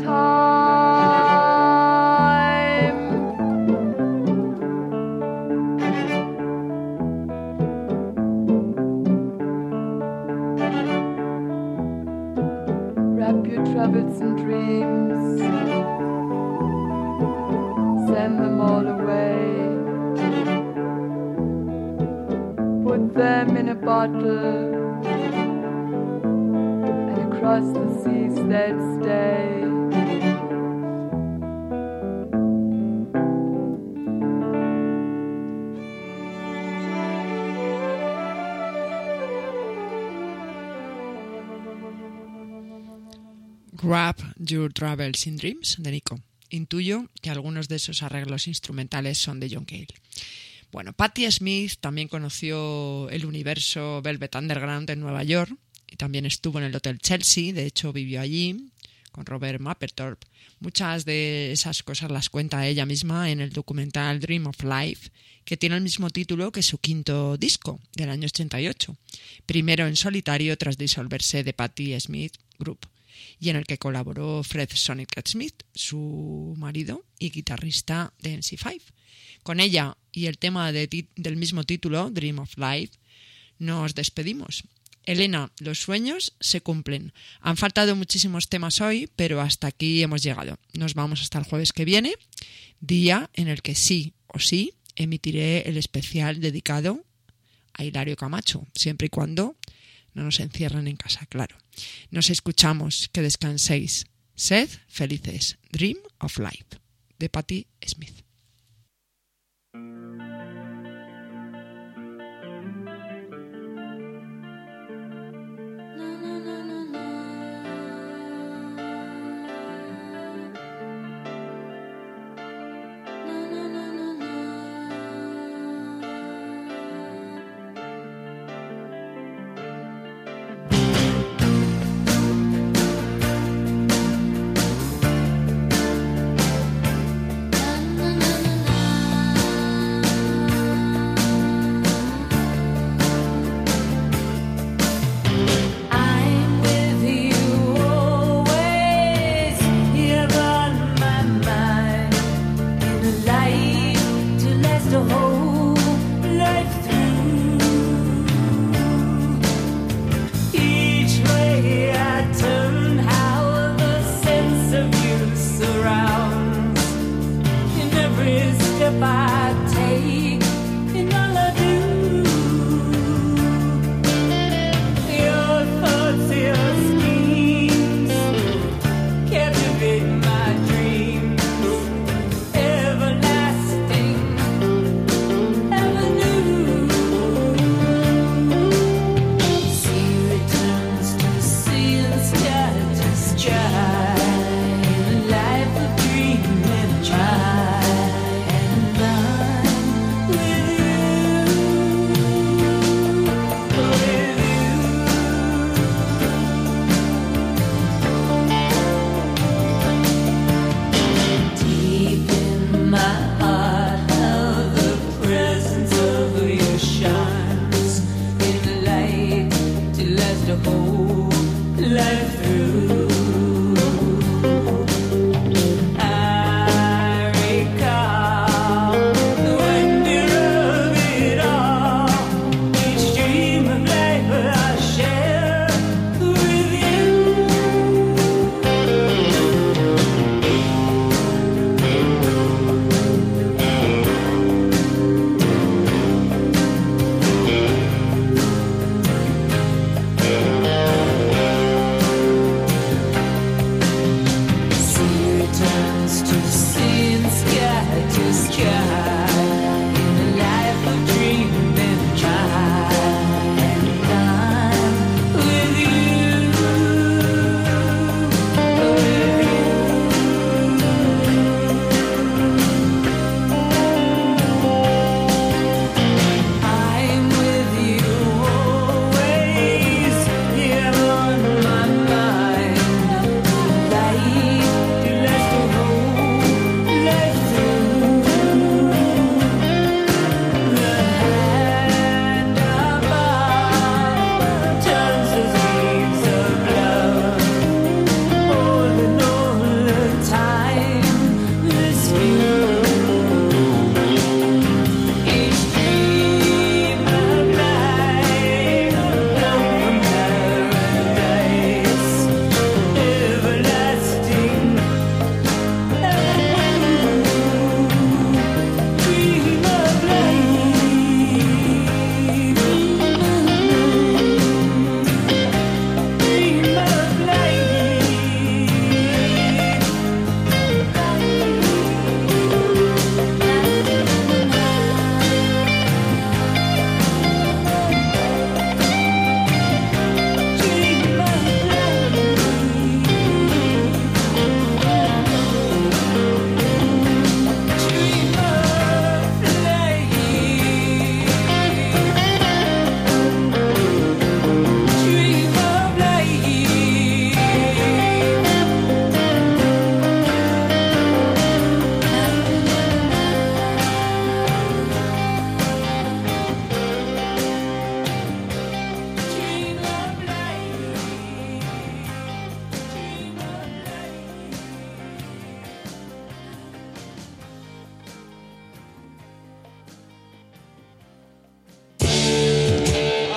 time. Wrap your troubles and dreams, send them all away. Put them in a bottle, across the seas they'll stay. Grab Your Troubles in Dreams, de Nico. Intuyo que algunos de esos arreglos instrumentales son de John Cale. Bueno, Patti Smith también conoció el universo Velvet Underground en Nueva York y también estuvo en el Hotel Chelsea, de hecho vivió allí con Robert Mapplethorpe. Muchas de esas cosas las cuenta ella misma en el documental Dream of Life, que tiene el mismo título que su quinto disco del año 88, primero en solitario tras disolverse The Patti Smith Group, y en el que colaboró Fred Sonic Smith, su marido y guitarrista de MC5. Con ella y el tema del mismo título, Dream of Life, nos despedimos. Elena, los sueños se cumplen. Han faltado muchísimos temas hoy, pero hasta aquí hemos llegado. Nos vamos hasta el jueves que viene, día en el que sí o sí emitiré el especial dedicado a Hilario Camacho, siempre y cuando no nos encierren en casa, claro. Nos escuchamos, que descanséis. Sed felices. Dream of Life, de Patti Smith.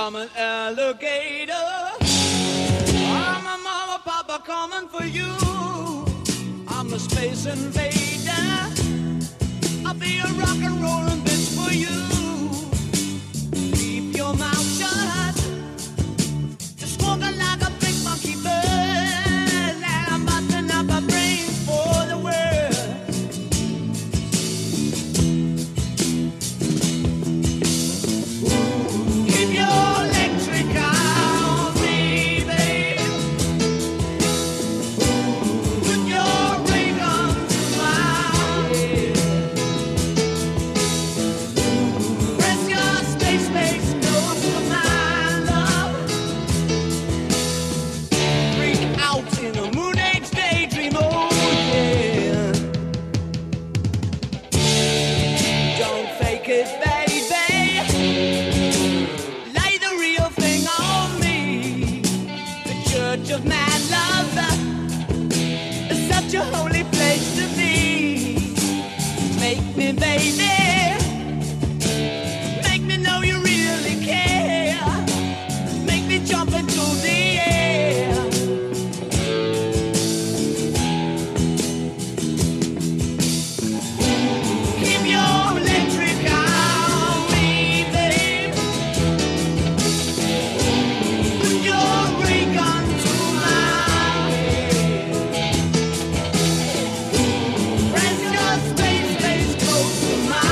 I'm an alligator. I'm a mama, papa coming for you. I'm a space invader. I'll be a rock and rollin' bitch for you. Keep your mouth shut. Just walking like a big monkey bird. And I'm busting up a brain for the world. Keep your electric on me, babe. Put your ray gun to my head. Press your space close to my love. Freak out in a moon age daydream, oh yeah. Don't fake it, baby. Lay the real thing on me. The church of mad love is such a holy place to be. Make me, baby. Make me know you really care. Make me jump into the air. Keep your electric on me, babe. Put your ray gun to my head. Press your space close to my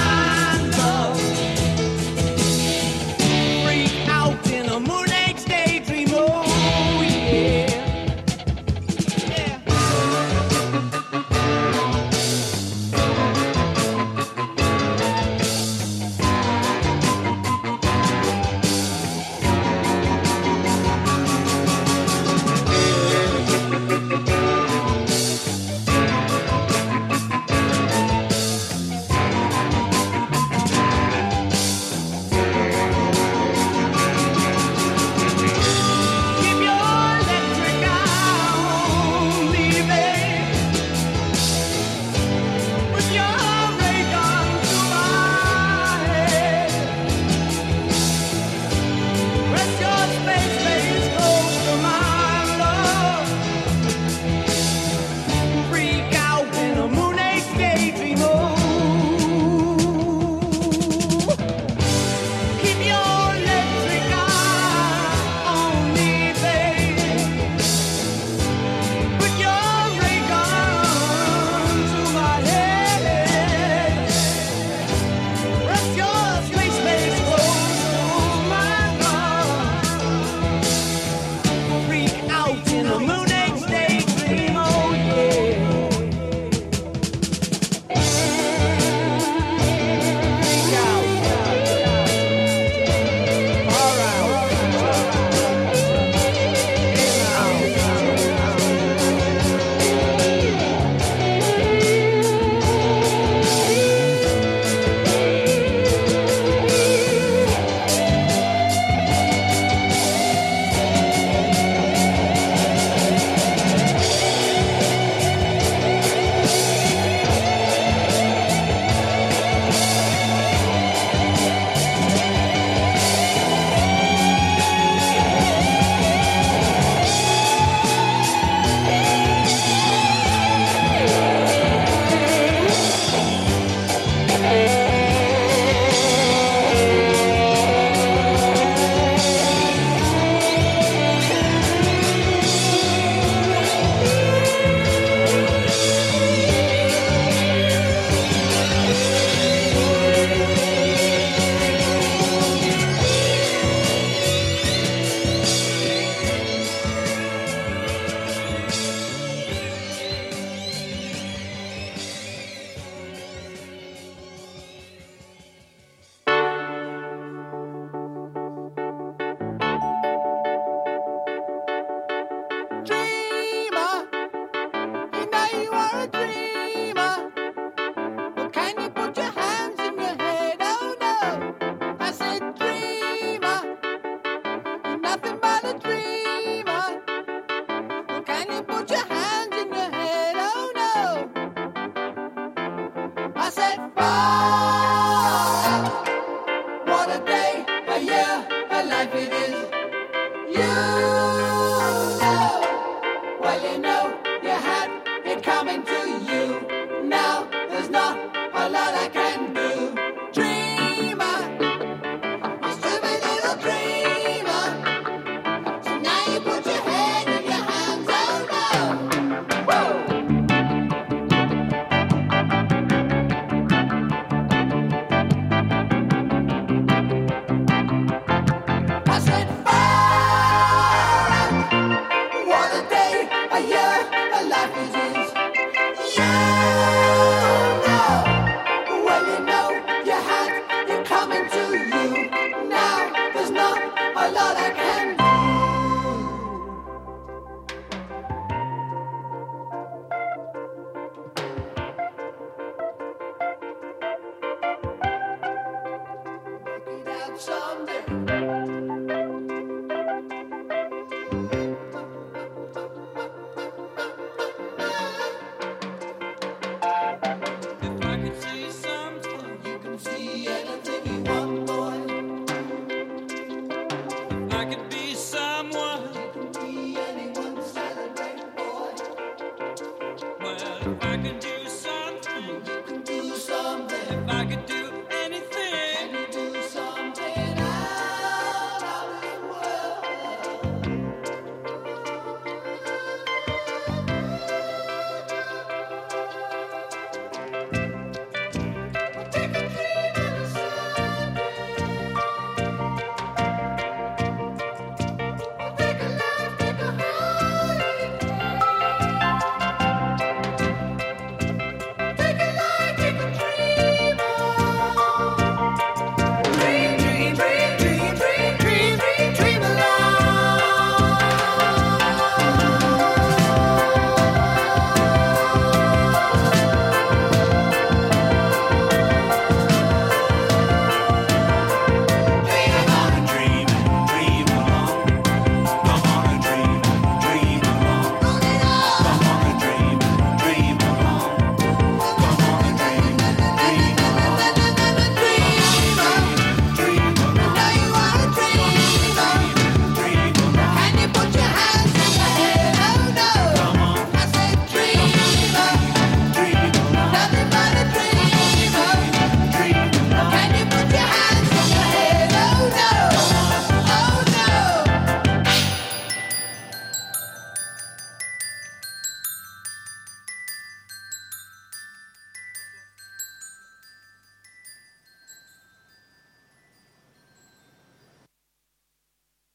someday.